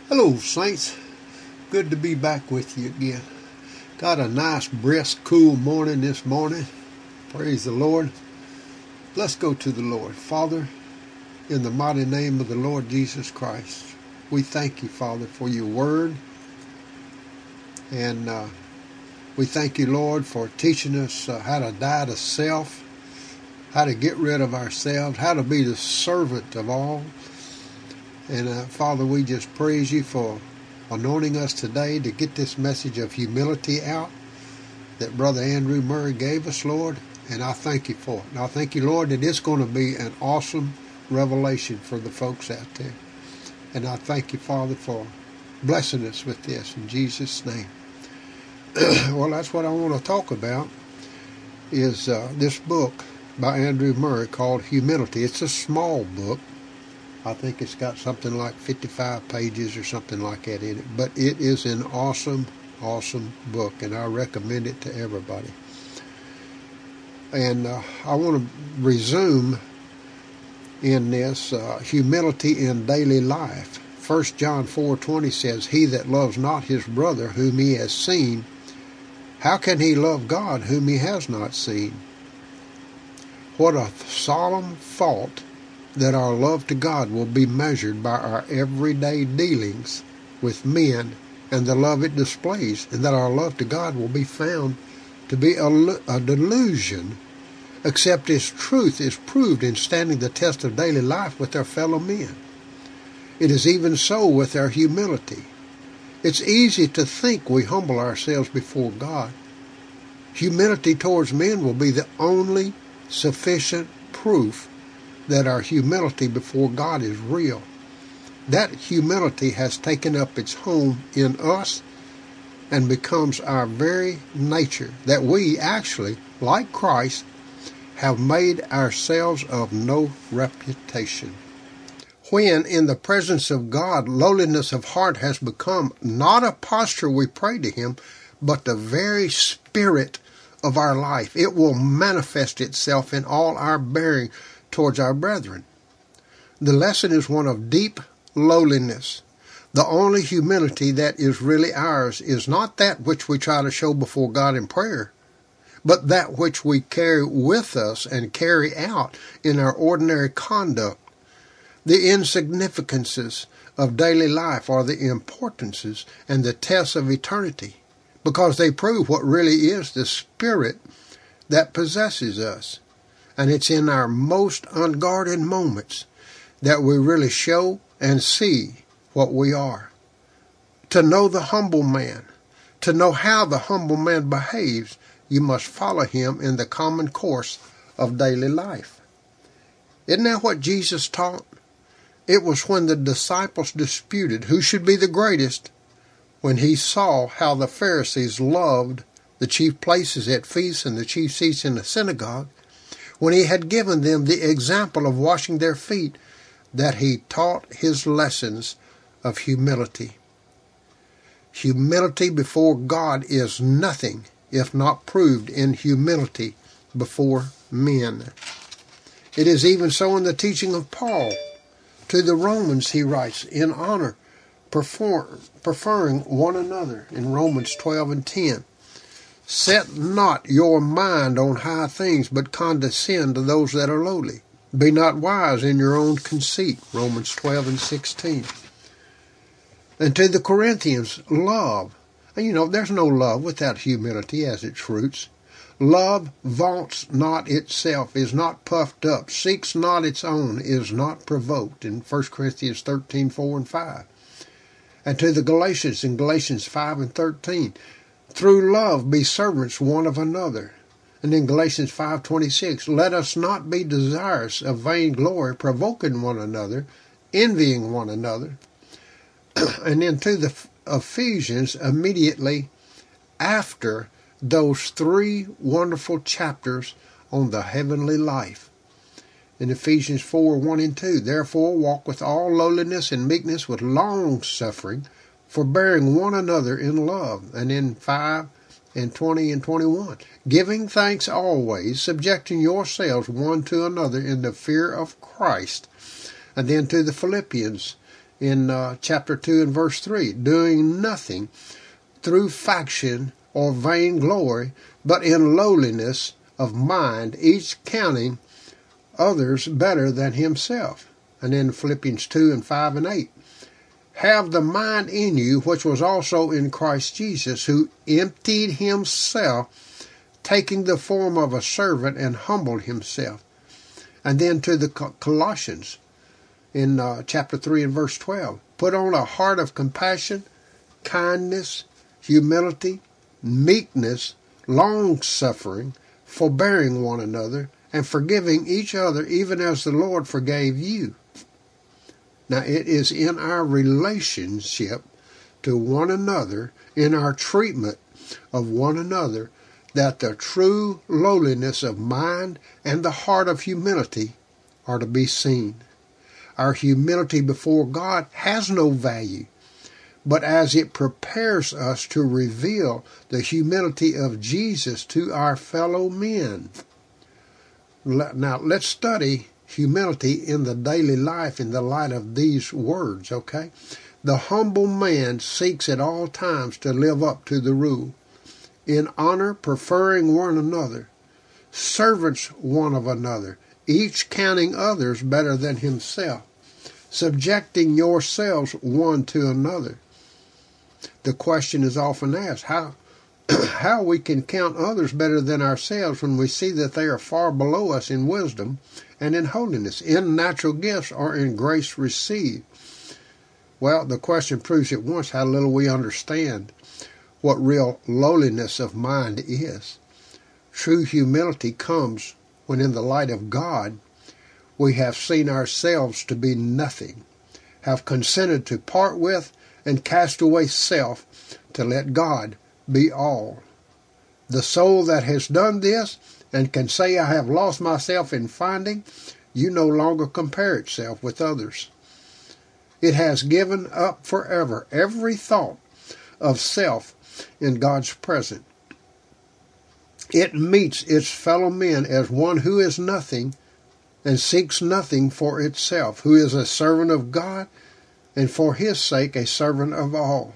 Hello, Saints. Good to be back with you again. Got a nice, brisk, cool morning this morning. Praise the Lord. Let's go to the Lord. Father, in the mighty name of the Lord Jesus Christ, we thank you, Father, for your word. And we thank you, Lord, for teaching us how to die to self, how to get rid of ourselves, how to be the servant of all. And Father, we just praise you for anointing us today to get this message of humility out that Brother Andrew Murray gave us, Lord. And I thank you for it. And I thank you, Lord, that it's going to be an awesome revelation for the folks out there. And I thank you, Father, for blessing us with this in Jesus' name. Well, that's what I want to talk about is this book by Andrew Murray called Humility. It's a small book. I think it's got something like 55 pages or something like that in it. But it is an awesome, awesome book, and I recommend it to everybody. And I want to resume in this humility in daily life. 1 John 4:20 says, "He that loves not his brother whom he has seen, how can he love God whom he has not seen?" What a solemn thought that our love to God will be measured by our everyday dealings with men and the love it displays, and that our love to God will be found to be a delusion, except its truth is proved in standing the test of daily life with our fellow men. It is even so with our humility. It's easy to think we humble ourselves before God. Humility towards men will be the only sufficient proof that our humility before God is real. That humility has taken up its home in us and becomes our very nature, that we actually, like Christ, have made ourselves of no reputation. When in the presence of God, lowliness of heart has become not a posture we pray to Him, but the very spirit of our life, it will manifest itself in all our bearing towards our brethren. The lesson is one of deep lowliness. The only humility that is really ours is not that which we try to show before God in prayer, but that which we carry with us and carry out in our ordinary conduct. The insignificances of daily life are the importances and the tests of eternity, because they prove what really is the spirit that possesses us. And it's in our most unguarded moments that we really show and see what we are. To know the humble man, to know how the humble man behaves, you must follow him in the common course of daily life. Isn't that what Jesus taught? It was when the disciples disputed who should be the greatest, when he saw how the Pharisees loved the chief places at feasts and the chief seats in the synagogue, when he had given them the example of washing their feet, that he taught his lessons of humility. Humility before God is nothing if not proved in humility before men. It is even so in the teaching of Paul. To the Romans he writes, in honor, preferring one another, in Romans 12:10. Set not your mind on high things, but condescend to those that are lowly. Be not wise in your own conceit, Romans 12:16. And to the Corinthians, love. And there's no love without humility as its fruits. Love vaunts not itself, is not puffed up, seeks not its own, is not provoked, in 1 Corinthians 13:4 and 5. And to the Galatians, in Galatians 5:13, through love be servants one of another. And in Galatians 5:26, let us not be desirous of vainglory, provoking one another, envying one another. And then to the Ephesians, immediately after those 3 wonderful chapters on the heavenly life. In Ephesians 4:1 and 2, therefore walk with all lowliness and meekness, with long suffering, forbearing one another in love. And in 5:20 and 21, giving thanks always, subjecting yourselves one to another in the fear of Christ. And then to the Philippians in chapter 2 and verse 3, doing nothing through faction or vainglory, but in lowliness of mind, each counting others better than himself. And then Philippians 2 and 5 and 8. Have the mind in you, which was also in Christ Jesus, who emptied himself, taking the form of a servant, and humbled himself. And then to the Colossians in chapter 3 and verse 12. Put on a heart of compassion, kindness, humility, meekness, long-suffering, forbearing one another, and forgiving each other, even as the Lord forgave you. Now, it is in our relationship to one another, in our treatment of one another, that the true lowliness of mind and the heart of humility are to be seen. Our humility before God has no value, but as it prepares us to reveal the humility of Jesus to our fellow men. Now, let's study humility in the daily life in the light of these words, okay? The humble man seeks at all times to live up to the rule. In honor, preferring one another, servants one of another, each counting others better than himself, subjecting yourselves one to another. The question is often asked, how we can count others better than ourselves when we see that they are far below us in wisdom and in holiness, in natural gifts, or in grace received. Well, the question proves at once how little we understand what real lowliness of mind is. True humility comes when in the light of God we have seen ourselves to be nothing, have consented to part with and cast away self to let God be all. The soul that has done this and can say, I have lost myself in finding, you no longer compare itself with others. It has given up forever every thought of self in God's presence. It meets its fellow men as one who is nothing and seeks nothing for itself, who is a servant of God and for his sake a servant of all.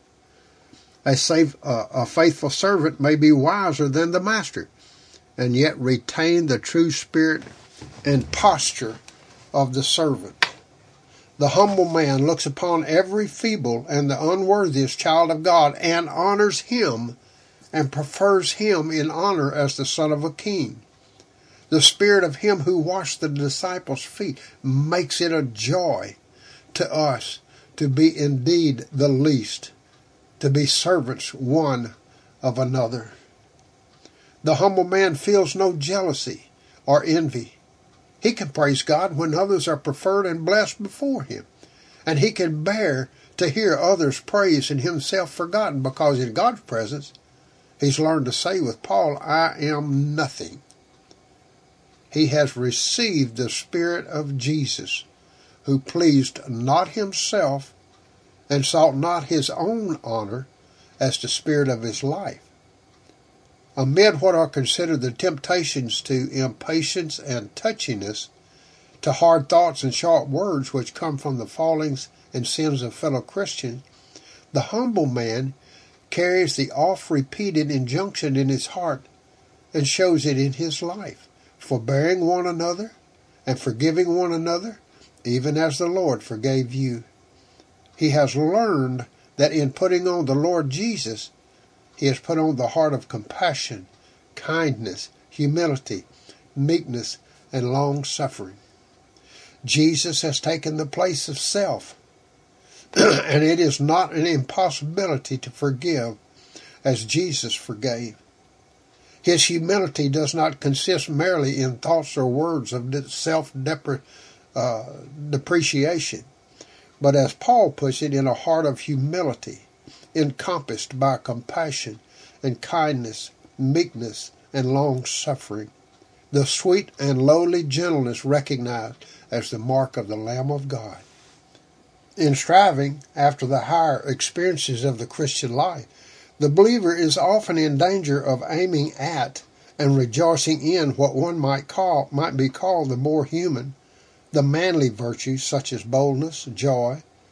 A faithful servant may be wiser than the master, and yet retain the true spirit and posture of the servant. The humble man looks upon every feeble and the unworthiest child of God and honors him and prefers him in honor as the son of a king. The spirit of him who washed the disciples' feet makes it a joy to us to be indeed the least, to be servants one of another. The humble man feels no jealousy or envy. He can praise God when others are preferred and blessed before him. And he can bear to hear others praised and himself forgotten, because in God's presence, he's learned to say with Paul, I am nothing. He has received the Spirit of Jesus, who pleased not himself and sought not his own honor as the spirit of his life. Amid what are considered the temptations to impatience and touchiness, to hard thoughts and sharp words which come from the fallings and sins of fellow Christians, the humble man carries the oft-repeated injunction in his heart and shows it in his life, forbearing one another and forgiving one another, even as the Lord forgave you. He has learned that in putting on the Lord Jesus, he has put on the heart of compassion, kindness, humility, meekness, and long-suffering. Jesus has taken the place of self, and it is not an impossibility to forgive as Jesus forgave. His humility does not consist merely in thoughts or words of self-depreciation, but as Paul puts it, in a heart of humility, encompassed by compassion and kindness, meekness, and long-suffering, the sweet and lowly gentleness recognized as the mark of the Lamb of God. In striving after the higher experiences of the Christian life, the believer is often in danger of aiming at and rejoicing in what one might be called the more human, the manly virtues such as boldness, joy,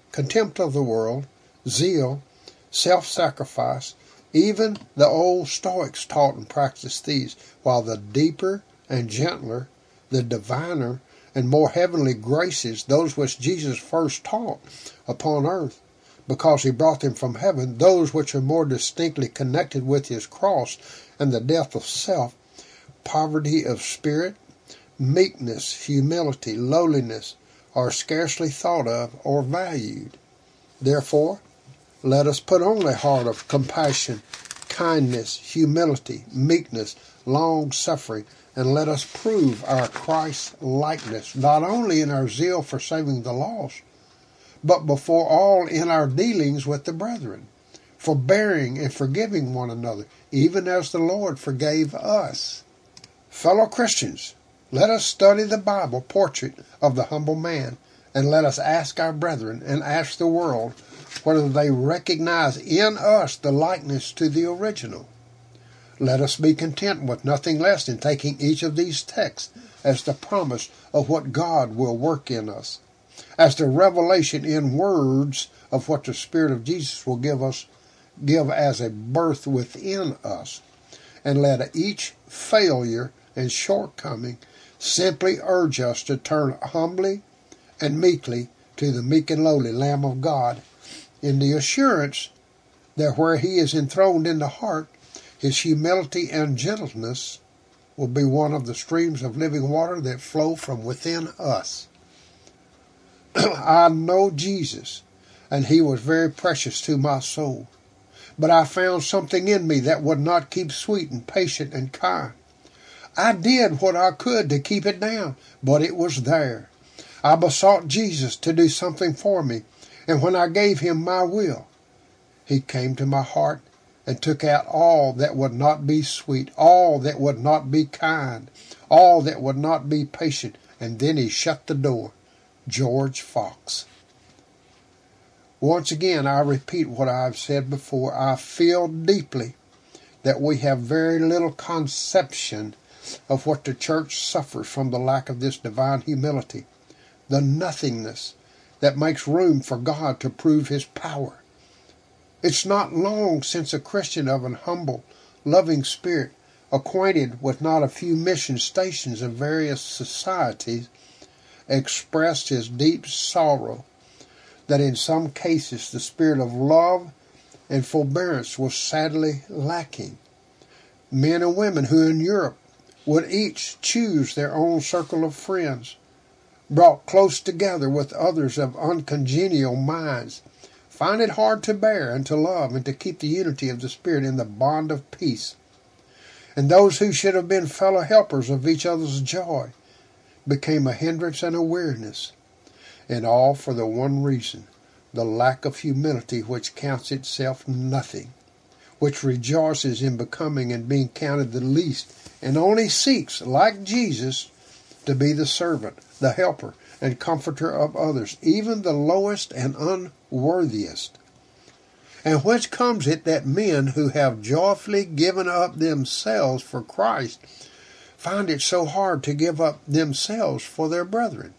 contempt of the world, zeal, self-sacrifice. Even the old Stoics taught and practiced these, while the deeper and gentler, the diviner and more heavenly graces, those which Jesus first taught upon earth, because he brought them from heaven, those which are more distinctly connected with his cross and the death of self, poverty of spirit, meekness, humility, lowliness, are scarcely thought of or valued. Therefore, let us put on a heart of compassion, kindness, humility, meekness, long-suffering, and let us prove our Christ-likeness, not only in our zeal for saving the lost, but before all in our dealings with the brethren, forbearing and forgiving one another, even as the Lord forgave us. Fellow Christians, let us study the Bible portrait of the humble man, and let us ask our brethren and ask the world whether they recognize in us the likeness to the original. Let us be content with nothing less than taking each of these texts as the promise of what God will work in us, as the revelation in words of what the Spirit of Jesus will give as a birth within us, and let each failure and shortcoming simply urge us to turn humbly and meekly to the meek and lowly Lamb of God, in the assurance that where he is enthroned in the heart, his humility and gentleness will be one of the streams of living water that flow from within us. I know Jesus, and he was very precious to my soul. But I found something in me that would not keep sweet and patient and kind. I did what I could to keep it down, but it was there. I besought Jesus to do something for me, and when I gave him my will, he came to my heart and took out all that would not be sweet, all that would not be kind, all that would not be patient, and then he shut the door. George Fox. Once again, I repeat what I've said before. I feel deeply that we have very little conception of what the church suffers from the lack of this divine humility, the nothingness that makes room for God to prove his power. It's not long since a Christian of an humble, loving spirit, acquainted with not a few mission stations of various societies, expressed his deep sorrow that in some cases the spirit of love and forbearance was sadly lacking. Men and women who in Europe would each choose their own circle of friends, brought close together with others of uncongenial minds, find it hard to bear and to love and to keep the unity of the Spirit in the bond of peace. And those who should have been fellow helpers of each other's joy became a hindrance and a weariness, and all for the one reason, the lack of humility which counts itself nothing, which rejoices in becoming and being counted the least, and only seeks, like Jesus, to be the servant, the helper, and comforter of others, even the lowest and unworthiest. And whence comes it that men who have joyfully given up themselves for Christ find it so hard to give up themselves for their brethren?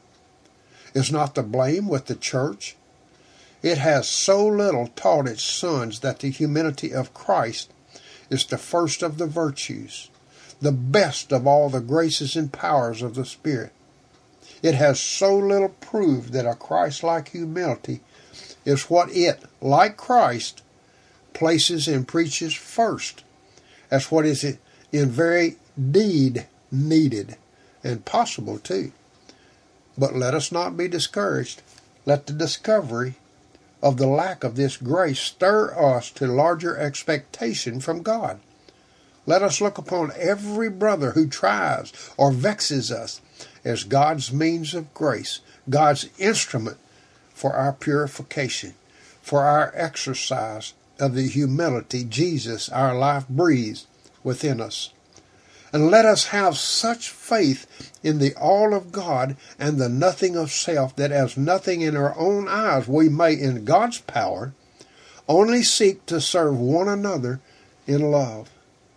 Is not the blame with the church? It has so little taught its sons that the humility of Christ is the first of the virtues, the best of all the graces and powers of the Spirit. It has so little proved that a Christ-like humility is what it, like Christ, places and preaches first, as what is in very deed needed, and possible too. But let us not be discouraged. Let the discovery of the lack of this grace stir us to larger expectation from God. Let us look upon every brother who tries or vexes us as God's means of grace, God's instrument for our purification, for our exercise of the humility Jesus, our life, breathes within us. And let us have such faith in the all of God and the nothing of self that as nothing in our own eyes we may, in God's power, only seek to serve one another in love.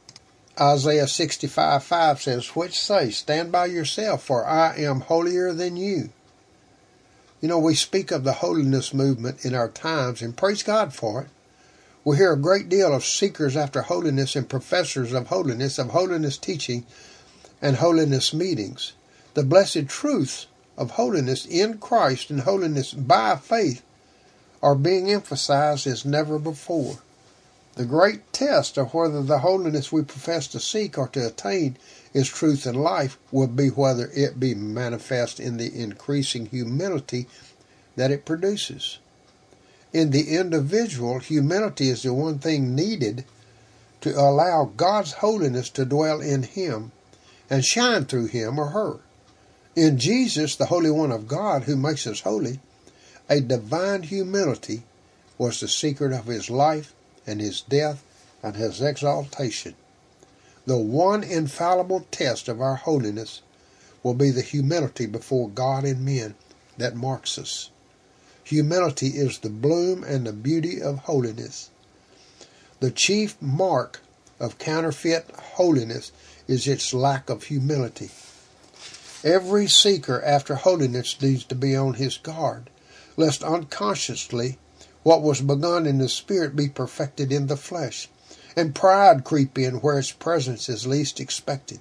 Isaiah 65:5 says, which say, stand by yourself, for I am holier than you. You know, we speak of the holiness movement in our times, and praise God for it. We hear a great deal of seekers after holiness and professors of holiness teaching, and holiness meetings. The blessed truths of holiness in Christ and holiness by faith are being emphasized as never before. The great test of whether the holiness we profess to seek or to attain is truth and life will be whether it be manifest in the increasing humility that it produces. In the individual, humility is the one thing needed to allow God's holiness to dwell in him and shine through him or her. In Jesus, the Holy One of God, who makes us holy, a divine humility was the secret of his life and his death and his exaltation. The one infallible test of our holiness will be the humility before God and men that marks us. Humility is the bloom and the beauty of holiness. The chief mark of counterfeit holiness is its lack of humility. Every seeker after holiness needs to be on his guard, lest unconsciously what was begun in the spirit be perfected in the flesh, and pride creep in where its presence is least expected.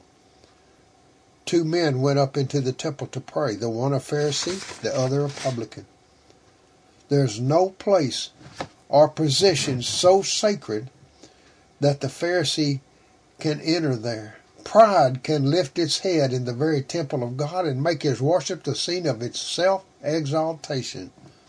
2 men went up into the temple to pray, the one a Pharisee, the other a publican. There's no place or position so sacred that the Pharisee can enter there. Pride can lift its head in the very temple of God and make his worship the scene of its self-exaltation.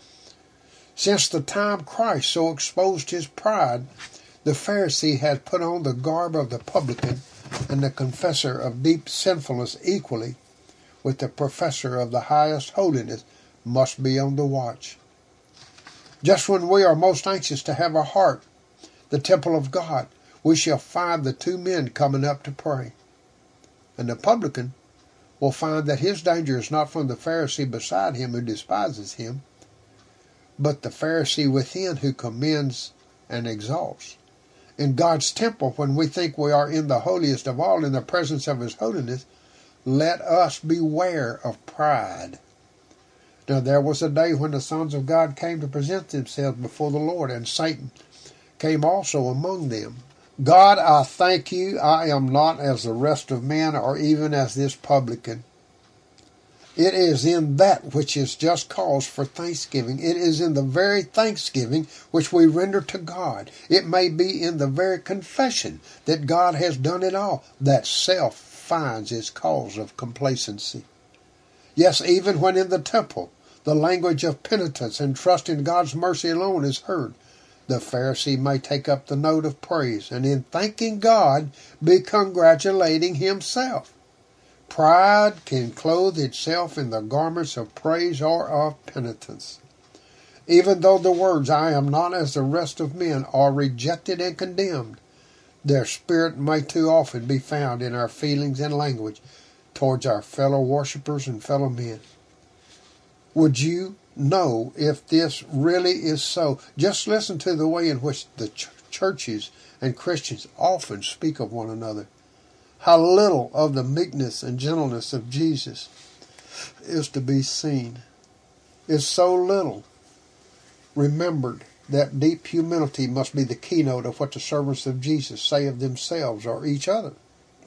Since the time Christ so exposed his pride, the Pharisee has put on the garb of the publican, and the confessor of deep sinfulness equally with the professor of the highest holiness must be on the watch. Just when we are most anxious to have our heart the temple of God, we shall find the 2 men coming up to pray. And the publican will find that his danger is not from the Pharisee beside him who despises him, but the Pharisee within who commends and exalts. In God's temple, when we think we are in the holiest of all in the presence of his holiness, let us beware of pride. Now there was a day when the sons of God came to present themselves before the Lord, and Satan came also among them. God, I thank you, I am not as the rest of men, or even as this publican. It is in that which is just cause for thanksgiving. It is in the very thanksgiving which we render to God. It may be in the very confession that God has done it all that self finds its cause of complacency. Yes, even when in the temple, the language of penitence and trust in God's mercy alone is heard, the Pharisee may take up the note of praise, and in thanking God, be congratulating himself. Pride can clothe itself in the garments of praise or of penitence. Even though the words, I am not as the rest of men, are rejected and condemned, their spirit may too often be found in our feelings and language towards our fellow worshippers and fellow men. Would you know if this really is so? Just listen to the way in which the churches and Christians often speak of one another. How little of the meekness and gentleness of Jesus is to be seen. Is so little remembered that deep humility must be the keynote of what the servants of Jesus say of themselves or each other.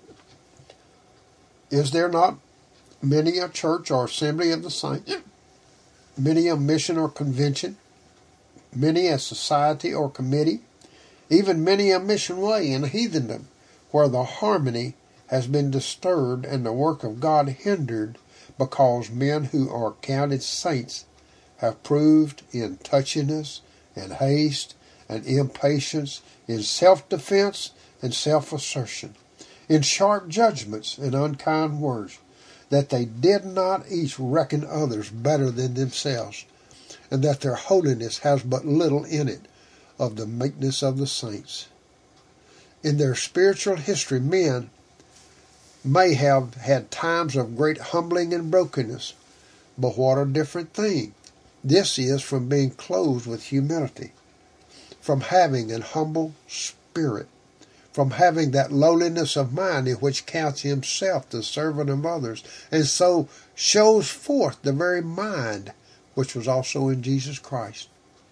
Is there not many a church or assembly of the saints, many a mission or convention, many a society or committee, even many a mission way in heathendom, where the harmony has been disturbed and the work of God hindered because men who are counted saints have proved in touchiness and haste and impatience, in self-defense and self-assertion, in sharp judgments and unkind words, that they did not each reckon others better than themselves, and that their holiness has but little in it of the meekness of the saints. In their spiritual history, men may have had times of great humbling and brokenness, but what a different thing this is from being clothed with humility, from having an humble spirit, from having that lowliness of mind in which counts himself the servant of others, and so shows forth the very mind which was also in Jesus Christ.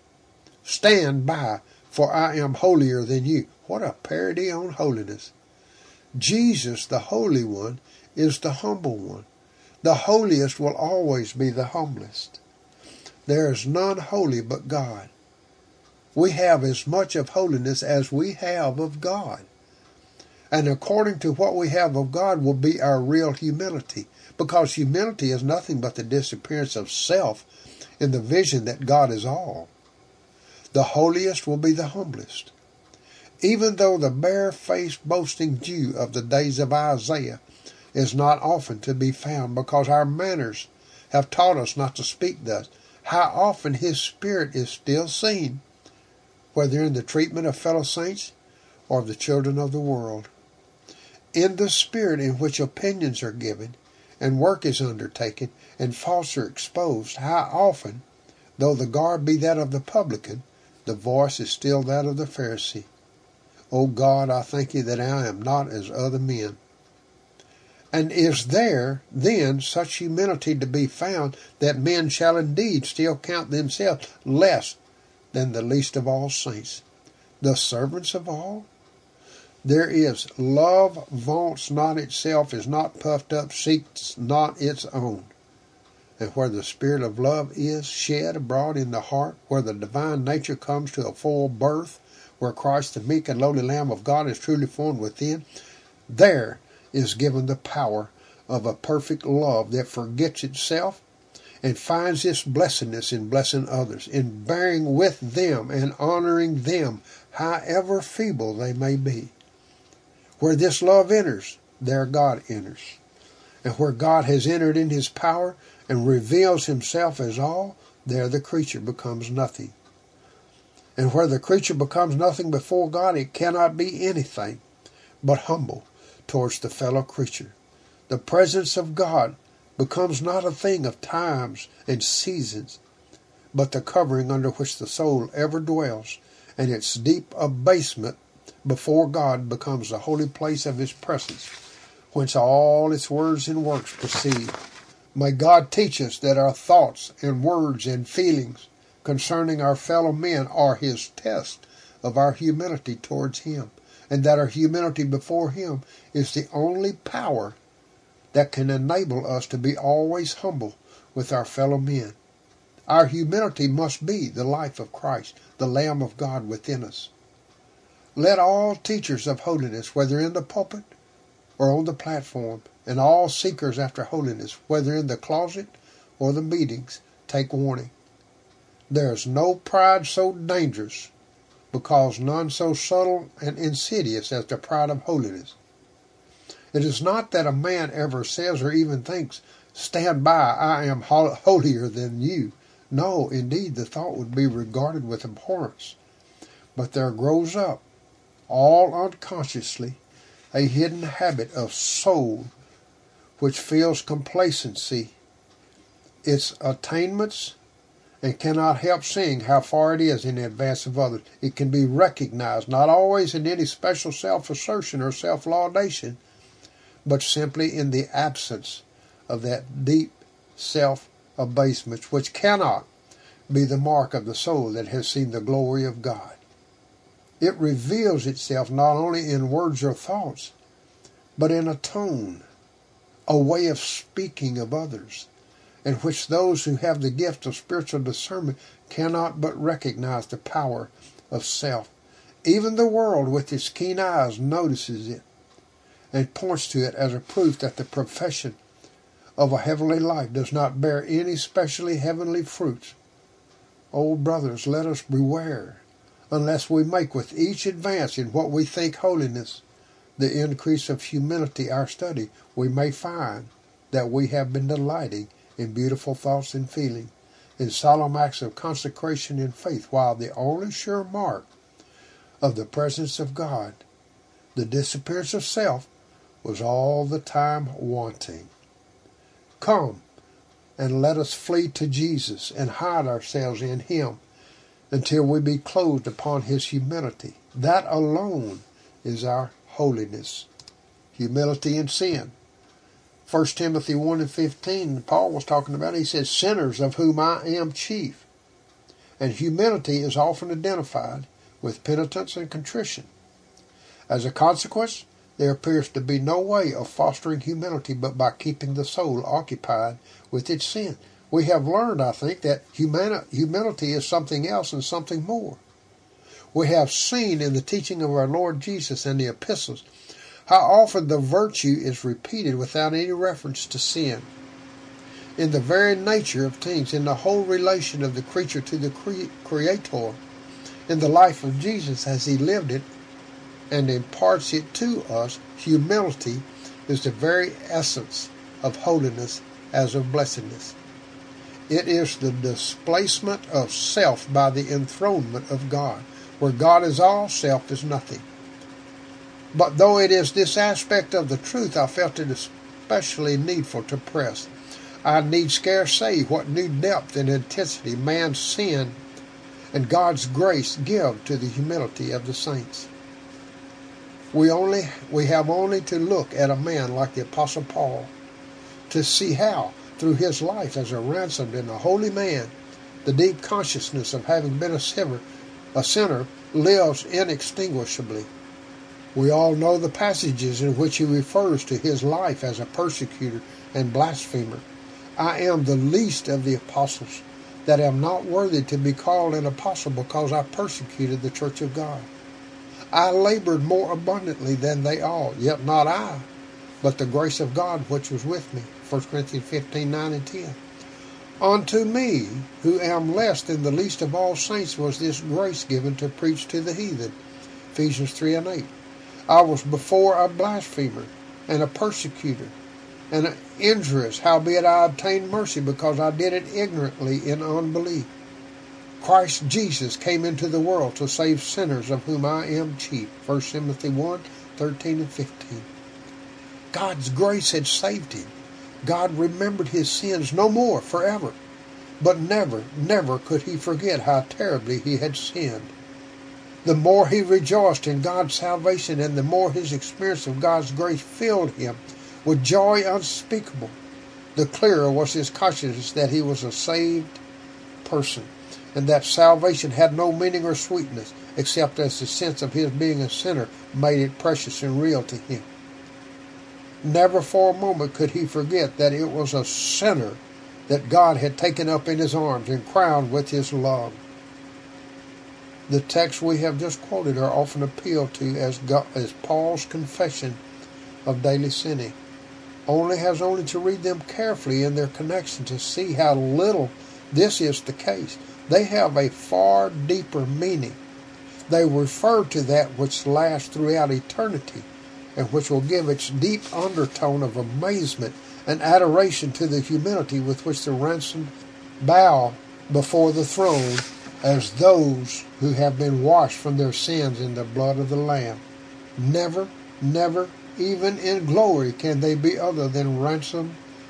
Stand by, for I am holier than you. What a parody on holiness. Jesus, the Holy One, is the humble one. The holiest will always be the humblest. There is none holy but God. We have as much of holiness as we have of God. And according to what we have of God will be our real humility, because humility is nothing but the disappearance of self in the vision that God is all. The holiest will be the humblest. Even though the bare-faced boasting Jew of the days of Isaiah is not often to be found, because our manners have taught us not to speak thus, how often his spirit is still seen, whether in the treatment of fellow saints or of the children of the world. In the spirit in which opinions are given, and work is undertaken, and faults are exposed, how often, though the garb be that of the publican, the voice is still that of the Pharisee. O God, I thank you that I am not as other men. And is there, then, such humility to be found that men shall indeed still count themselves less than the least of all saints, the servants of all? There is love vaunts not itself, is not puffed up, seeks not its own. And where the spirit of love is shed abroad in the heart, where the divine nature comes to a full birth, where Christ the meek and lowly Lamb of God is truly formed within, there is given the power of a perfect love that forgets itself and finds its blessedness in blessing others, in bearing with them and honoring them, however feeble they may be. Where this love enters, there God enters. And where God has entered in his power and reveals himself as all, there the creature becomes nothing. And where the creature becomes nothing before God, it cannot be anything but humble towards the fellow creature. The presence of God becomes not a thing of times and seasons, but the covering under which the soul ever dwells, and its deep abasement before God becomes the holy place of his presence, whence all its words and works proceed. May God teach us that our thoughts and words and feelings concerning our fellow men are his test of our humility towards him, and that our humility before him is the only power that can enable us to be always humble with our fellow men. Our humility must be the life of Christ, the Lamb of God within us. Let all teachers of holiness, whether in the pulpit or on the platform, and all seekers after holiness, whether in the closet or the meetings, take warning. There is no pride so dangerous, because none so subtle and insidious as the pride of holiness. It is not that a man ever says or even thinks, "Stand by, I am holier than you." No, indeed, the thought would be regarded with abhorrence. But there grows up, all unconsciously, a hidden habit of soul which feels complacency its attainments and cannot help seeing how far it is in advance of others. It can be recognized not always in any special self-assertion or self-laudation, but simply in the absence of that deep self-abasement, which cannot be the mark of the soul that has seen the glory of God. It reveals itself not only in words or thoughts, but in a tone, a way of speaking of others, in which those who have the gift of spiritual discernment cannot but recognize the power of self. Even the world with its keen eyes notices it and points to it as a proof that the profession of a heavenly life does not bear any specially heavenly fruits. Oh, brothers, let us beware, unless we make with each advance in what we think holiness the increase of humility our study, we may find that we have been delighting in beautiful thoughts and feeling, in solemn acts of consecration and faith, while the only sure mark of the presence of God, the disappearance of self, was all the time wanting. Come, and let us flee to Jesus and hide ourselves in him until we be clothed upon his humility. That alone is our holiness. Humility in sin 1 Timothy 1:15, Paul was talking about, he says, sinners of whom I am chief. And humility is often identified with penitence and contrition. As a consequence, there appears to be no way of fostering humility but by keeping the soul occupied with its sin. We have learned, I think, that humility is something else and something more. We have seen in the teaching of our Lord Jesus and the epistles how often the virtue is repeated without any reference to sin. In the very nature of things, in the whole relation of the creature to the Creator, in the life of Jesus as he lived it and imparts it to us, humility is the very essence of holiness as of blessedness. It is the displacement of self by the enthronement of God. Where God is all, self is nothing. But though it is this aspect of the truth I felt it especially needful to press, I need scarce say what new depth and intensity man's sin and God's grace give to the humility of the saints. We have only to look at a man like the Apostle Paul to see how, through his life as a ransomed and a holy man, the deep consciousness of having been a sinner lives inextinguishably. We all know the passages in which he refers to his life as a persecutor and blasphemer. I am the least of the apostles, that am not worthy to be called an apostle because I persecuted the church of God. I labored more abundantly than they all, yet not I, but the grace of God which was with me. 1 Corinthians 15:9 and 10. Unto me, who am less than the least of all saints, was this grace given to preach to the heathen. Ephesians 3 and 8. I was before a blasphemer and a persecutor and an injurious, howbeit I obtained mercy because I did it ignorantly in unbelief. Christ Jesus came into the world to save sinners, of whom I am chief. 1 Timothy 1:13 and 15. God's grace had saved him. God remembered his sins no more forever. But never, never could he forget how terribly he had sinned. The more he rejoiced in God's salvation and the more his experience of God's grace filled him with joy unspeakable, the clearer was his consciousness that he was a saved person, and that salvation had no meaning or sweetness except as the sense of his being a sinner made it precious and real to him. Never for a moment could he forget that it was a sinner that God had taken up in his arms and crowned with his love. The texts we have just quoted are often appealed to as Paul's confession of daily sinning. Only to read them carefully in their connection to see how little this is the case. They have a far deeper meaning. They refer to that which lasts throughout eternity and which will give its deep undertone of amazement and adoration to the humility with which the ransomed bow before the throne as those who have been washed from their sins in the blood of the Lamb. Never, never, even in glory, can they be other than ransomed,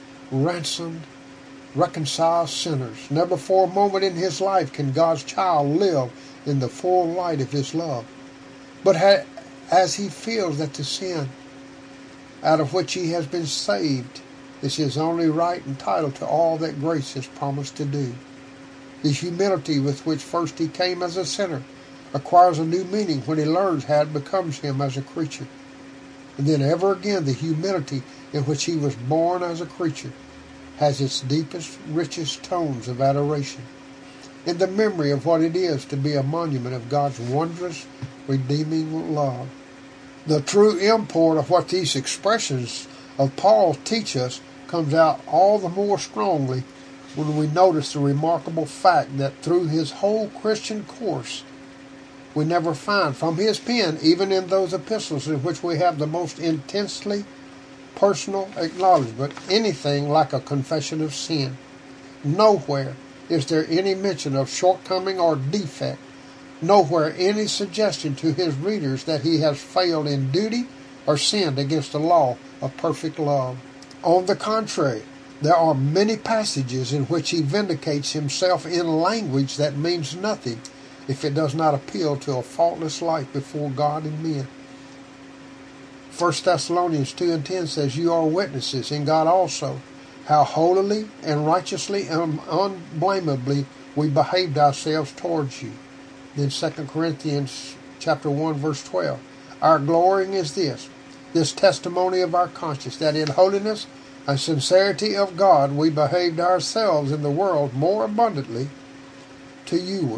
reconciled sinners. Never for a moment in his life can God's child live in the full light of his love. But as he feels that the sin out of which he has been saved is his only right and title to all that grace has promised to do, the humility with which first he came as a sinner acquires a new meaning when he learns how it becomes him as a creature. And then ever again the humility in which he was born as a creature has its deepest, richest tones of adoration in the memory of what it is to be a monument of God's wondrous, redeeming love. The true import of what these expressions of Paul teach us comes out all the more strongly when we notice the remarkable fact that through his whole Christian course, we never find from his pen, even in those epistles in which we have the most intensely personal acknowledgement, anything like a confession of sin. Nowhere is there any mention of shortcoming or defect, nowhere any suggestion to his readers that he has failed in duty or sinned against the law of perfect love. On the contrary, there are many passages in which he vindicates himself in language that means nothing if it does not appeal to a faultless life before God and men. 1 Thessalonians 2:10 says, you are witnesses, in God also, how holily and righteously and unblameably we behaved ourselves towards you. Then 2 Corinthians chapter 1, verse 12. Our glorying is this testimony of our conscience, that in holiness and sincerity of God we behaved ourselves in the world more abundantly to youward.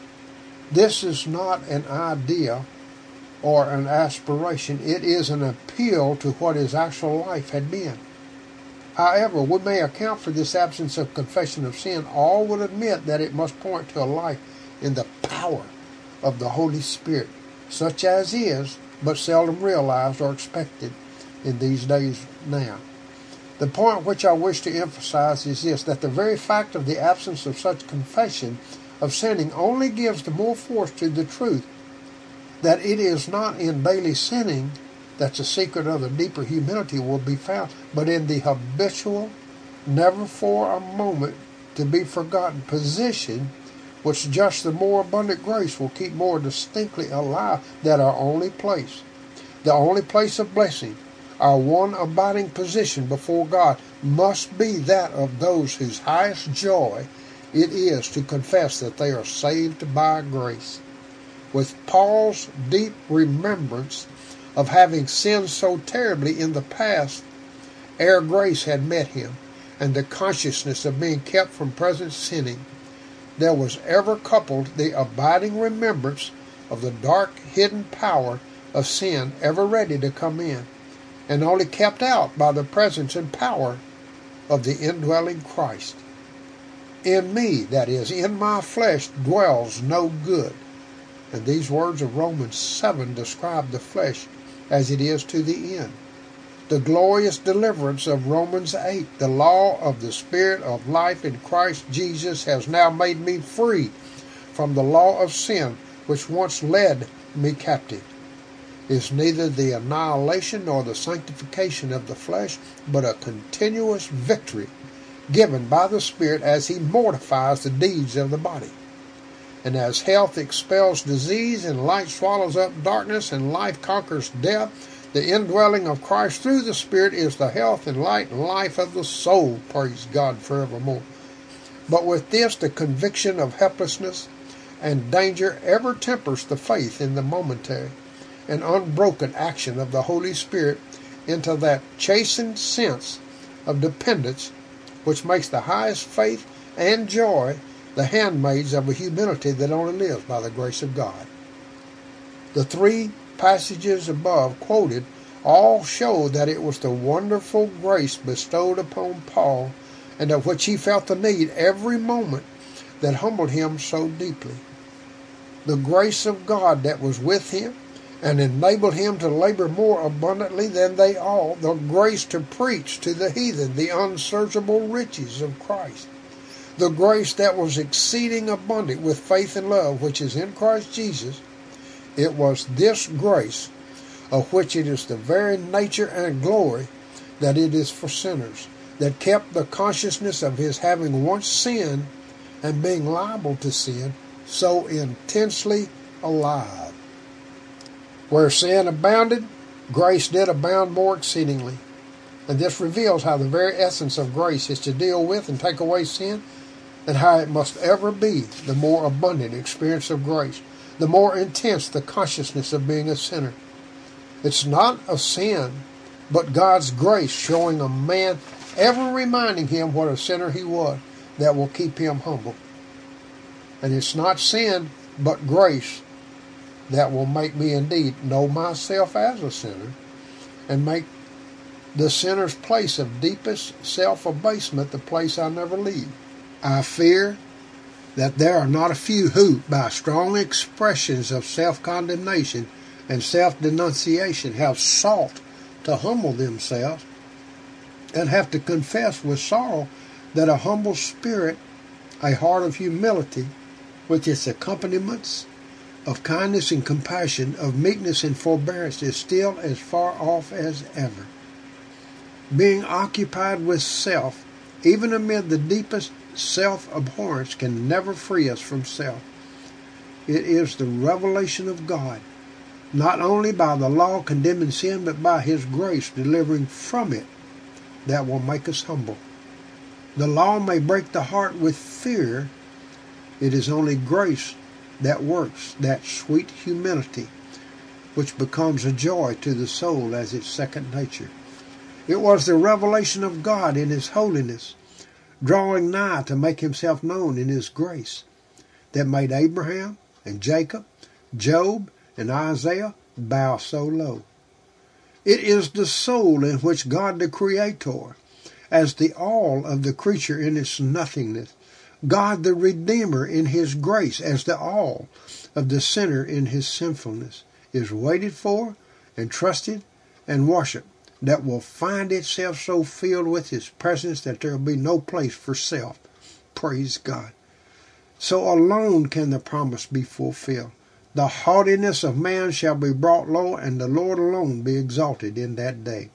This is not an idea or an aspiration. It is an appeal to what his actual life had been. However, we may account for this absence of confession of sin. All would admit that it must point to a life in the power of the Holy Spirit, such as is, but seldom realized or expected in these days now. The point which I wish to emphasize is this, that the very fact of the absence of such confession of sinning only gives the more force to the truth that it is not in daily sinning that the secret of the deeper humility will be found, but in the habitual, never for a moment to be forgotten position which just the more abundant grace will keep more distinctly alive, that our only place, the only place of blessing, our one abiding position before God must be that of those whose highest joy it is to confess that they are saved by grace. With Paul's deep remembrance of having sinned so terribly in the past ere grace had met him, and the consciousness of being kept from present sinning, there was ever coupled the abiding remembrance of the dark hidden power of sin ever ready to come in, and only kept out by the presence and power of the indwelling Christ. In me, that is, in my flesh, dwells no good. And these words of Romans 7 describe the flesh as it is to the end. The glorious deliverance of Romans 8, the law of the Spirit of life in Christ Jesus has now made me free from the law of sin which once led me captive, is neither the annihilation nor the sanctification of the flesh, but a continuous victory given by the Spirit as he mortifies the deeds of the body. And as health expels disease and light swallows up darkness and life conquers death, the indwelling of Christ through the Spirit is the health and light and life of the soul. Praise God forevermore. But with this, the conviction of helplessness and danger ever tempers the faith in the momentary and unbroken action of the Holy Spirit into that chastened sense of dependence which makes the highest faith and joy the handmaids of a humility that only lives by the grace of God. The three passages above quoted all show that it was the wonderful grace bestowed upon Paul, and of which he felt the need every moment, that humbled him so deeply. The grace of God that was with him and enabled him to labor more abundantly than they all, the grace to preach to the heathen the unsearchable riches of Christ, the grace that was exceeding abundant with faith and love which is in Christ Jesus. It was this grace, of which it is the very nature and glory that it is for sinners, that kept the consciousness of his having once sinned and being liable to sin so intensely alive. Where sin abounded, grace did abound more exceedingly. And this reveals how the very essence of grace is to deal with and take away sin, and how it must ever be the more abundant experience of grace, the more intense the consciousness of being a sinner. It's not a sin, but God's grace showing a man, ever reminding him what a sinner he was, that will keep him humble. And it's not sin, but grace that will make me indeed know myself as a sinner, and make the sinner's place of deepest self-abasement the place I never leave. I fear that there are not a few who, by strong expressions of self-condemnation and self-denunciation, have sought to humble themselves, and have to confess with sorrow that a humble spirit, a heart of humility, with its accompaniments of kindness and compassion, of meekness and forbearance, is still as far off as ever. Being occupied with self, even amid the deepest self-abhorrence, can never free us from self. It is the revelation of God not only by the law condemning sin, but by his grace delivering from it, that will make us humble. The law may break the heart with fear. It is only grace that works, that sweet humility, which becomes a joy to the soul as its second nature. It was the revelation of God in his holiness, drawing nigh to make himself known in his grace, that made Abraham and Jacob, Job and Isaiah bow so low. It is the soul in which God the Creator, as the all of the creature in its nothingness, God the Redeemer in his grace, as the all of the sinner in his sinfulness, is waited for and trusted and worshipped, that will find itself so filled with his presence that there will be no place for self. Praise God. So alone can the promise be fulfilled. The haughtiness of man shall be brought low, and the Lord alone be exalted in that day.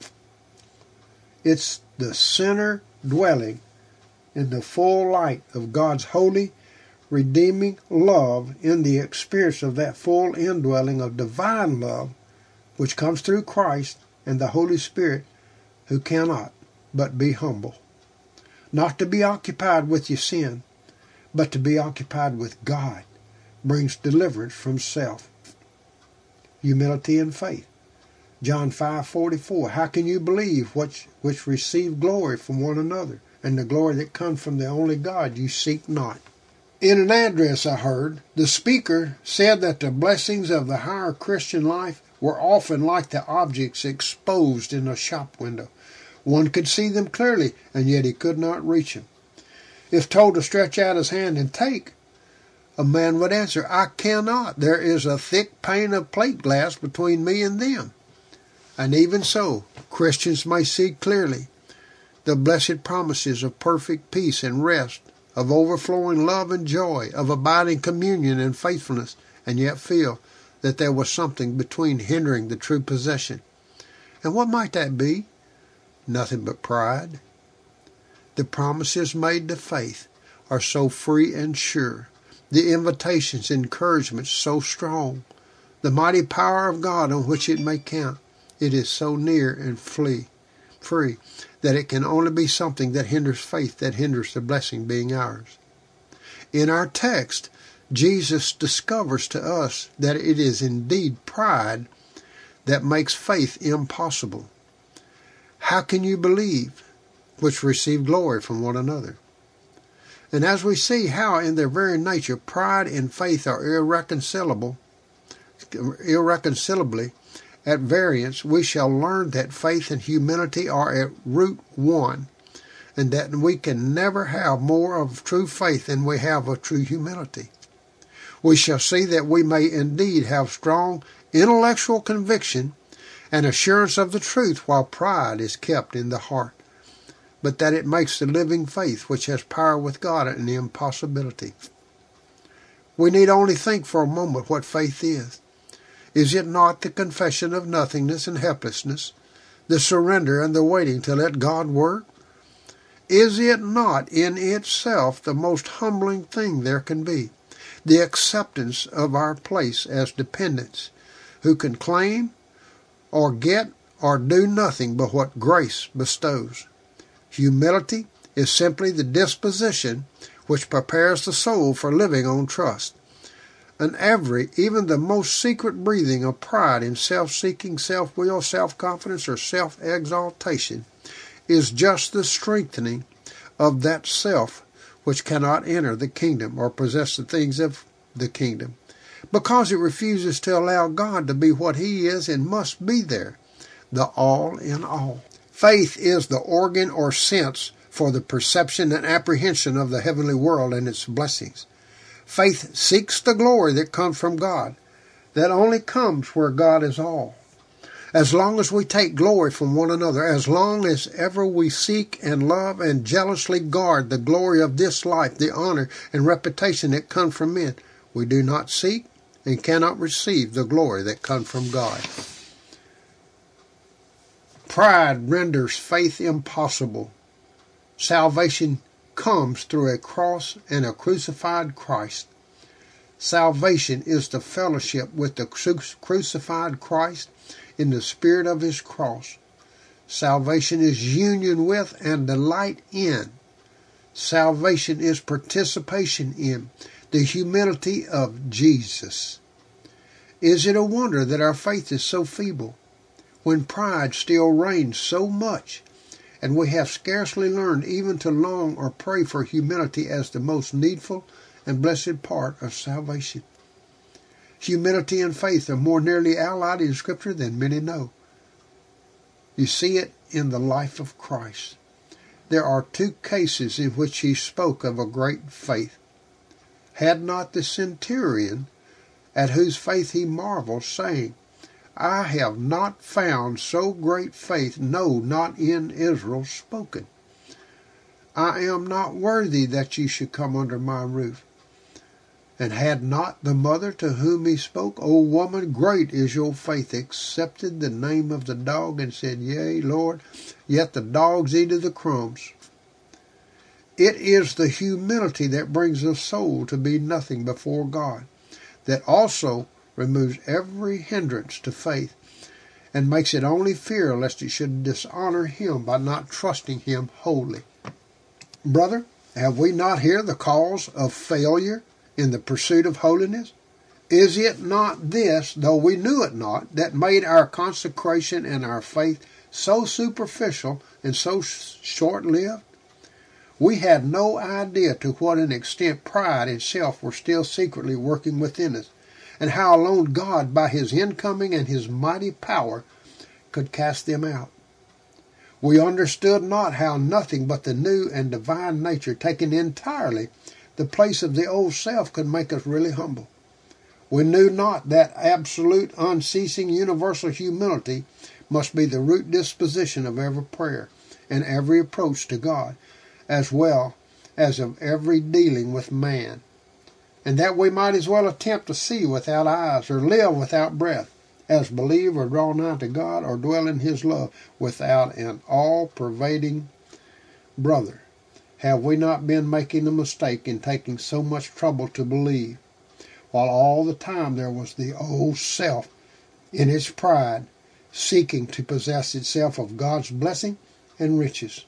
It's the sinner dwelling in the full light of God's holy, redeeming love, in the experience of that full indwelling of divine love, which comes through Christ and the Holy Spirit, who cannot but be humble. Not to be occupied with your sin, but to be occupied with God, brings deliverance from self. Humility and faith. John 5:44. How can you believe which receive glory from one another, and the glory that comes from the only God you seek not? In an address I heard, the speaker said that the blessings of the higher Christian life were often like the objects exposed in a shop window. One could see them clearly, and yet he could not reach them. If told to stretch out his hand and take, a man would answer, I cannot. There is a thick pane of plate glass between me and them. And even so, Christians may see clearly the blessed promises of perfect peace and rest, of overflowing love and joy, of abiding communion and faithfulness, and yet feel that there was something between hindering the true possession. And what might that be? Nothing but pride. The promises made to faith are so free and sure, the invitations, encouragements so strong, the mighty power of God on which it may count, it is so near and free, that it can only be something that hinders faith, that hinders the blessing being ours. In our text, Jesus discovers to us that it is indeed pride that makes faith impossible. How can you believe which receive glory from one another? And as we see how in their very nature pride and faith are irreconcilably at variance, we shall learn that faith and humility are at root one, and that we can never have more of true faith than we have of true humility. We shall see that we may indeed have strong intellectual conviction and assurance of the truth while pride is kept in the heart, but that it makes the living faith which has power with God an impossibility. We need only think for a moment what faith is. Is it not the confession of nothingness and helplessness, the surrender and the waiting to let God work? Is it not in itself the most humbling thing there can be, the acceptance of our place as dependents, who can claim or get or do nothing but what grace bestows? Humility is simply the disposition which prepares the soul for living on trust. And even the most secret breathing of pride in self-seeking, self-will, self-confidence, or self-exaltation is just the strengthening of that self which cannot enter the kingdom or possess the things of the kingdom, because it refuses to allow God to be what he is and must be there, the all in all. Faith is the organ or sense for the perception and apprehension of the heavenly world and its blessings. Faith seeks the glory that comes from God, that only comes where God is all. As long as we take glory from one another, as long as ever we seek and love and jealously guard the glory of this life, the honor and reputation that come from men, we do not seek and cannot receive the glory that comes from God. Pride renders faith impossible. Salvation comes through a cross and a crucified Christ. Salvation is the fellowship with the crucified Christ in the spirit of his cross. Salvation is union with and delight in. Salvation is participation in the humility of Jesus. Is it a wonder that our faith is so feeble, when pride still reigns so much, and we have scarcely learned even to long or pray for humility as the most needful and blessed part of salvation? Humility and faith are more nearly allied in Scripture than many know. You see it in the life of Christ. There are two cases in which he spoke of a great faith. Had not the centurion, at whose faith he marveled, saying, I have not found so great faith, no, not in Israel, spoken. I am not worthy that ye should come under my roof. And had not the mother to whom he spoke, O woman, great is your faith, accepted the name of the dog, and said, Yea, Lord, yet the dogs eat of the crumbs. It is the humility that brings the soul to be nothing before God, that also removes every hindrance to faith, and makes it only fear lest it should dishonor him by not trusting him wholly. Brother, have we not here the cause of failure in the pursuit of holiness? Is it not this, though we knew it not, that made our consecration and our faith so superficial and so short-lived? We had no idea to what an extent pride and self were still secretly working within us, and how alone God, by his incoming and his mighty power, could cast them out. We understood not how nothing but the new and divine nature, taken entirely the place of the old self, could make us really humble. We knew not that absolute, unceasing, universal humility must be the root disposition of every prayer and every approach to God, as well as of every dealing with man, and that we might as well attempt to see without eyes, or live without breath, as believe or draw nigh to God, or dwell in his love without an all-pervading brother. Have we not been making a mistake in taking so much trouble to believe, while all the time there was the old self in its pride, seeking to possess itself of God's blessing and riches?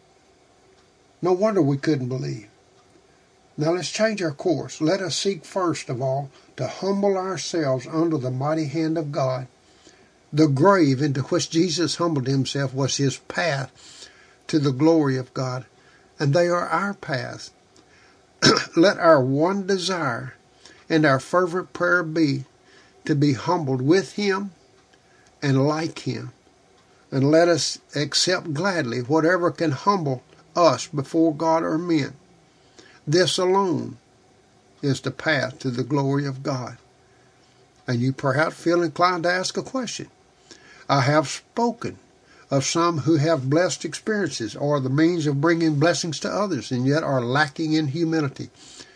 No wonder we couldn't believe. Now let's change our course. Let us seek first of all to humble ourselves under the mighty hand of God. The grave into which Jesus humbled himself was his path to the glory of God, and they are our paths. Let our one desire and our fervent prayer be to be humbled with him and like him, and let us accept gladly whatever can humble us before God or men. This alone is the path to the glory of God. And you perhaps feel inclined to ask a question. I have spoken of some who have blessed experiences or the means of bringing blessings to others, and yet are lacking in humility.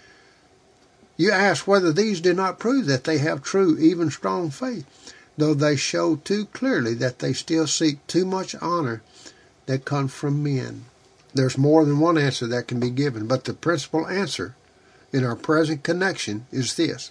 You ask whether these do not prove that they have true, even strong faith, though they show too clearly that they still seek too much honor that comes from men. There's more than one answer that can be given, but the principal answer in our present connection is this.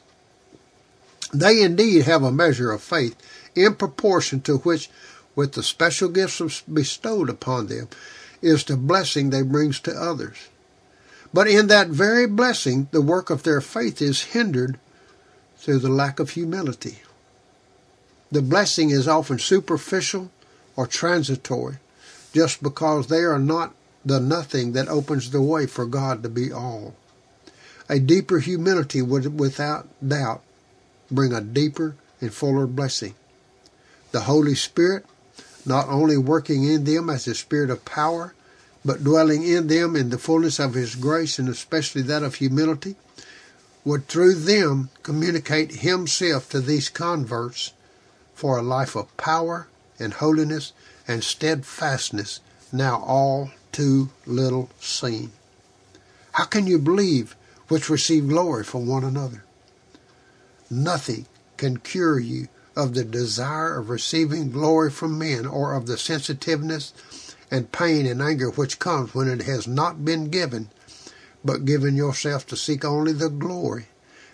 They indeed have a measure of faith in proportion to which, with the special gifts bestowed upon them, is the blessing they bring to others. But in that very blessing, the work of their faith is hindered through the lack of humility. The blessing is often superficial or transitory, just because they are not the nothing that opens the way for God to be all. A deeper humility would without doubt bring a deeper and fuller blessing. The Holy Spirit, not only working in them as the Spirit of power, but dwelling in them in the fullness of his grace, and especially that of humility, would through them communicate himself to these converts for a life of power and holiness and steadfastness, now all too little seen. How can you believe which receive glory from one another? Nothing can cure you of the desire of receiving glory from men, or of the sensitiveness and pain and anger which comes when it has not been given, but given yourself to seek only the glory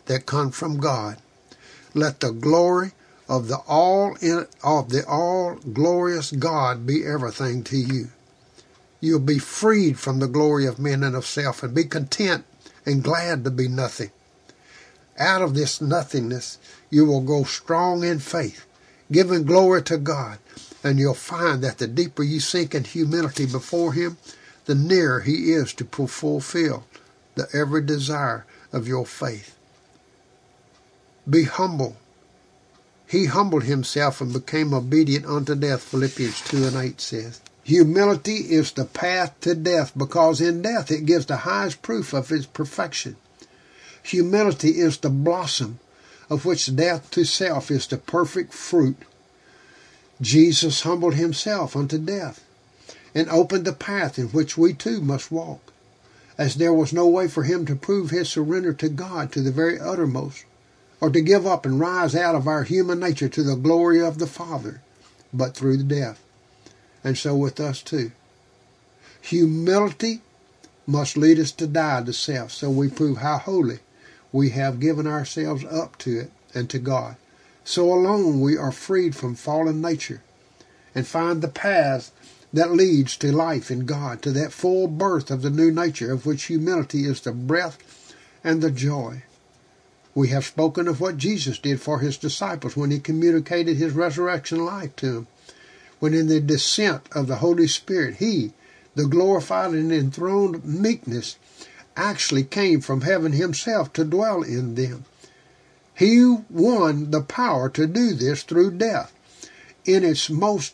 that come from God. Let the glory of the all glorious God be everything to you. You'll be freed from the glory of men and of self, and be content and glad to be nothing. Out of this nothingness, you will grow strong in faith, giving glory to God, and you'll find that the deeper you sink in humility before Him, the nearer He is to fulfill the every desire of your faith. Be humble. He humbled Himself and became obedient unto death, Philippians 2:8 says. Humility is the path to death, because in death it gives the highest proof of its perfection. Humility is the blossom of which death to self is the perfect fruit. Jesus humbled Himself unto death and opened the path in which we too must walk, as there was no way for Him to prove His surrender to God to the very uttermost, or to give up and rise out of our human nature to the glory of the Father, but through death. And so with us too. Humility must lead us to die to self, so we prove how holy we have given ourselves up to it and to God. So alone we are freed from fallen nature and find the path that leads to life in God, to that full birth of the new nature, of which humility is the breath and the joy. We have spoken of what Jesus did for His disciples when He communicated His resurrection life to them, when in the descent of the Holy Spirit, He, the glorified and enthroned meekness, actually came from heaven Himself to dwell in them. He won the power to do this through death. In its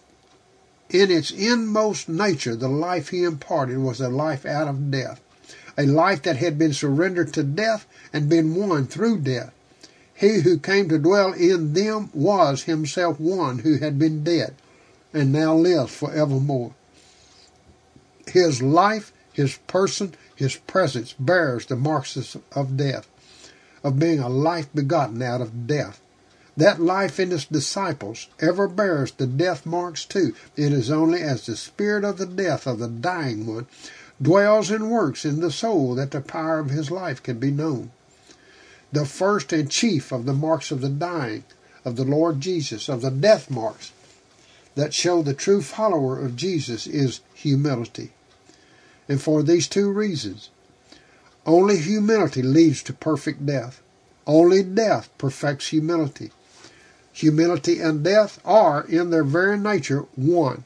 inmost nature, the life He imparted was a life out of death, a life that had been surrendered to death and been won through death. He who came to dwell in them was Himself one who had been dead and now lives forevermore. His life, His person, His presence bears the marks of death, of being a life begotten out of death. That life in His disciples ever bears the death marks too. It is only as the spirit of the death of the dying one dwells and works in the soul that the power of His life can be known. The first and chief of the marks of the dying of the Lord Jesus, of the death marks that show the true follower of Jesus, is humility. And for these two reasons, only humility leads to perfect death. Only death perfects humility. Humility and death are, in their very nature, one.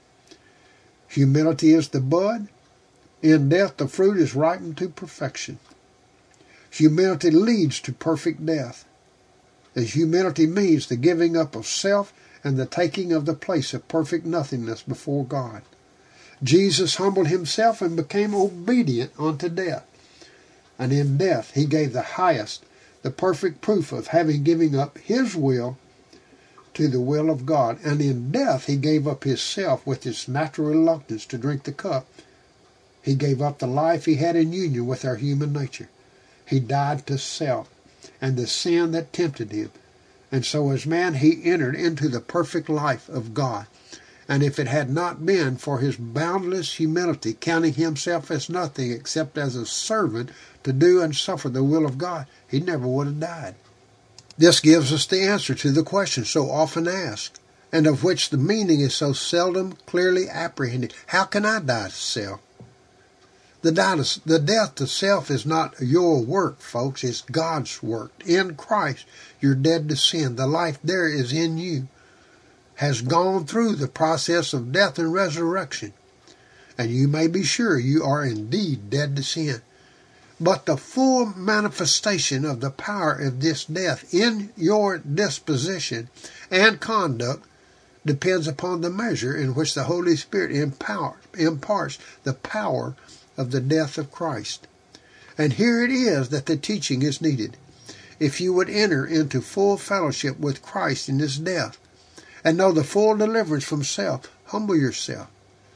Humility is the bud. In death, the fruit is ripened to perfection. Humility leads to perfect death, as humility means the giving up of self and the taking of the place of perfect nothingness before God. Jesus humbled Himself and became obedient unto death. And in death He gave the highest, the perfect proof of having given up His will to the will of God. And in death He gave up His self with its natural reluctance to drink the cup. He gave up the life He had in union with our human nature. He died to self and the sin that tempted Him. And so as man He entered into the perfect life of God. And if it had not been for His boundless humility, counting Himself as nothing except as a servant to do and suffer the will of God, He never would have died. This gives us the answer to the question so often asked, and of which the meaning is so seldom clearly apprehended. How can I die to self? The death to self is not your work, folks. It's God's work. In Christ, you're dead to sin. The life there is in you, has gone through the process of death and resurrection. And you may be sure you are indeed dead to sin. But the full manifestation of the power of this death in your disposition and conduct depends upon the measure in which the Holy Spirit imparts the power of the death of Christ. And here it is that the teaching is needed. If you would enter into full fellowship with Christ in His death, and know the full deliverance from self, humble yourself.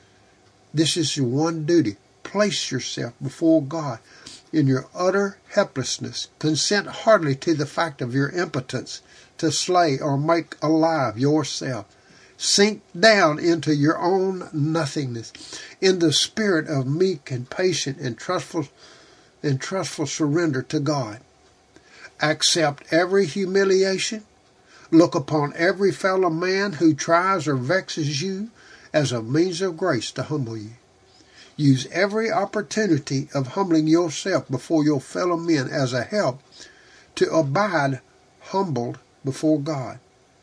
This is your one duty. Place yourself before God in your utter helplessness. Consent heartily to the fact of your impotence to slay or make alive yourself. Sink down into your own nothingness, in the spirit of meek and patient and trustful surrender to God. Accept every humiliation. Look upon every fellow man who tries or vexes you as a means of grace to humble you. Use every opportunity of humbling yourself before your fellow men as a help to abide humbled before God.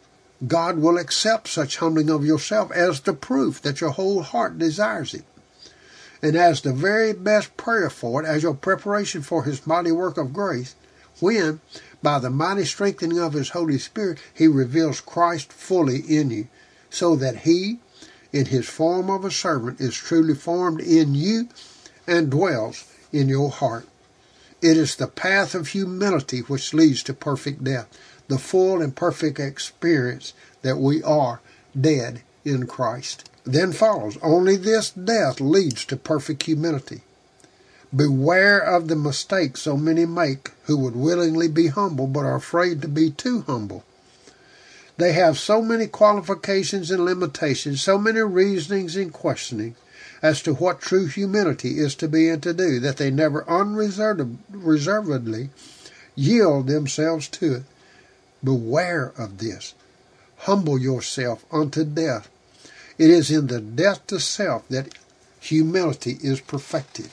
God will accept such humbling of yourself as the proof that your whole heart desires it, and as the very best prayer for it, as your preparation for His mighty work of grace, when, by the mighty strengthening of His Holy Spirit, He reveals Christ fully in you, so that He, in His form of a servant, is truly formed in you and dwells in your heart. It is the path of humility which leads to perfect death, the full and perfect experience that we are dead in Christ. Then follows, only this death leads to perfect humility. Beware of the mistake so many make who would willingly be humble but are afraid to be too humble. They have so many qualifications and limitations, so many reasonings and questioning as to what true humility is to be and to do, that they never unreservedly yield themselves to it. Beware of this. Humble yourself unto death. It is in the death to self that humility is perfected.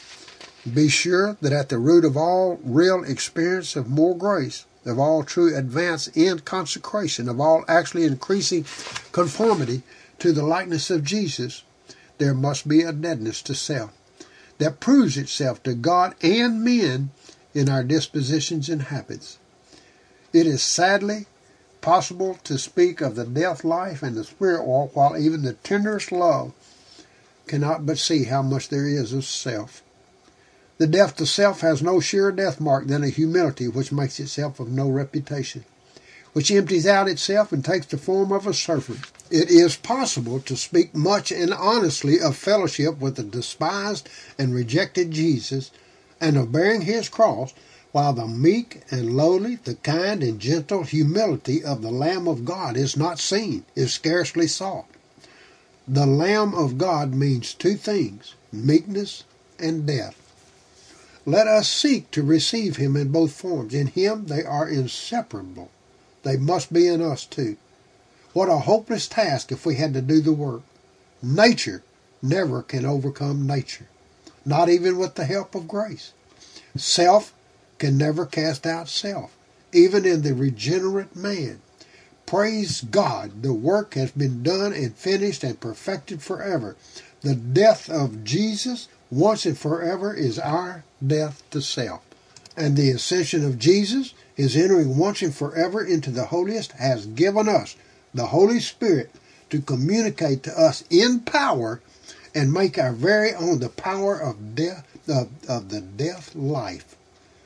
Be sure that at the root of all real experience of more grace, of all true advance in consecration, of all actually increasing conformity to the likeness of Jesus, there must be a deadness to self that proves itself to God and men in our dispositions and habits. It is sadly possible to speak of the death life and the spirit walk while even the tenderest love cannot but see how much there is of self. The death to self has no surer death mark than a humility which makes itself of no reputation, which empties out itself and takes the form of a servant. It is possible to speak much and honestly of fellowship with the despised and rejected Jesus and of bearing His cross, while the meek and lowly, the kind and gentle humility of the Lamb of God is not seen, is scarcely sought. The Lamb of God means two things, meekness and death. Let us seek to receive Him in both forms. In Him they are inseparable. They must be in us too. What a hopeless task if we had to do the work. Nature never can overcome nature, not even with the help of grace. Self can never cast out self, even in the regenerate man. Praise God, the work has been done and finished and perfected forever. The death of Jesus, once and forever, is our death to self. And the ascension of Jesus, His entering once and forever into the holiest, has given us the Holy Spirit to communicate to us in power and make our very own the power of death, of the death life.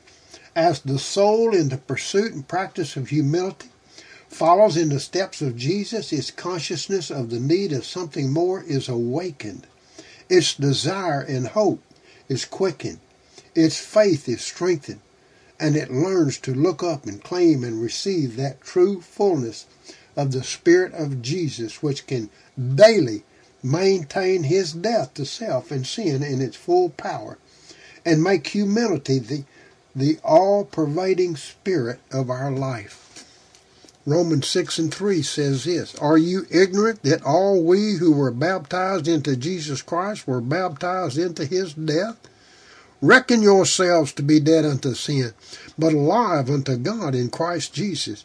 As the soul in the pursuit and practice of humility follows in the steps of Jesus, its consciousness of the need of something more is awakened. Its desire and hope is quickened. Its faith is strengthened. And it learns to look up and claim and receive that true fullness of the Spirit of Jesus, which can daily maintain His death to self and sin in its full power, and make humility the all-pervading spirit of our life. Romans 6:3 says this, Are you ignorant that all we who were baptized into Jesus Christ were baptized into His death? Reckon yourselves to be dead unto sin, but alive unto God in Christ Jesus.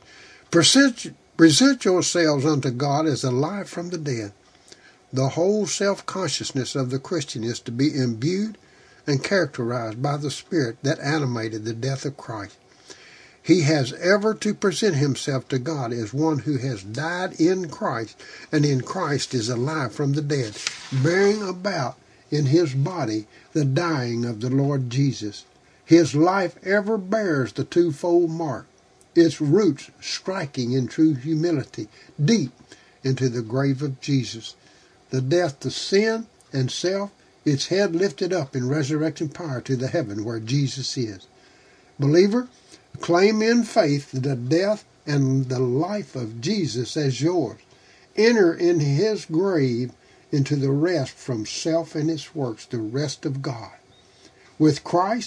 Present yourselves unto God as alive from the dead. The whole self-consciousness of the Christian is to be imbued and characterized by the Spirit that animated the death of Christ. He has ever to present himself to God as one who has died in Christ, and in Christ is alive from the dead, bearing about in His body the dying of the Lord Jesus. His life ever bears the twofold mark, its roots striking in true humility deep into the grave of Jesus. The death to sin and self, its head lifted up in resurrection power to the heaven where Jesus is. Believer, claim in faith the death and the life of Jesus as yours. Enter in His grave into the rest from self and its works, the rest of God. With Christ,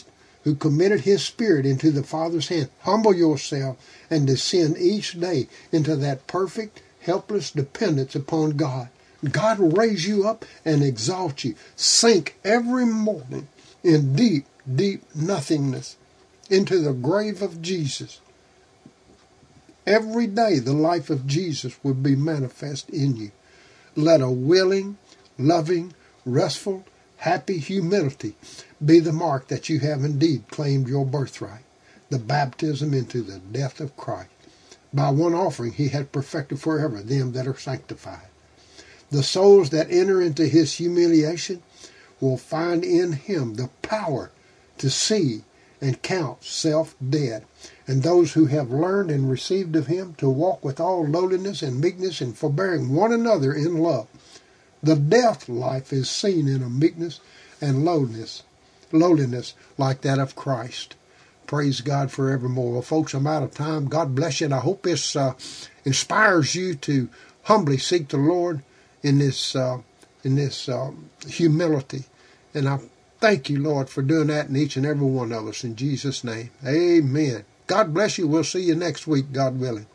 who committed his spirit into the Father's hand. Humble yourself and descend each day into that perfect, helpless dependence upon God. God will raise you up and exalt you. Sink every morning in deep, deep nothingness into the grave of Jesus. Every day the life of Jesus will be manifest in you. Let a willing, loving, restful, happy humility be the mark that you have indeed claimed your birthright, the baptism into the death of Christ. By one offering he hath perfected forever them that are sanctified. The souls that enter into his humiliation will find in him the power to see and count self dead. And those who have learned and received of him to walk with all lowliness and meekness and forbearing one another in love. The death life is seen in a meekness and lowliness like that of Christ. Praise God forevermore. Well, folks, I'm out of time. God bless you, and I hope this inspires you to humbly seek the Lord in this humility. And I thank you, Lord, for doing that in each and every one of us. In Jesus' name, amen. God bless you. We'll see you next week, God willing.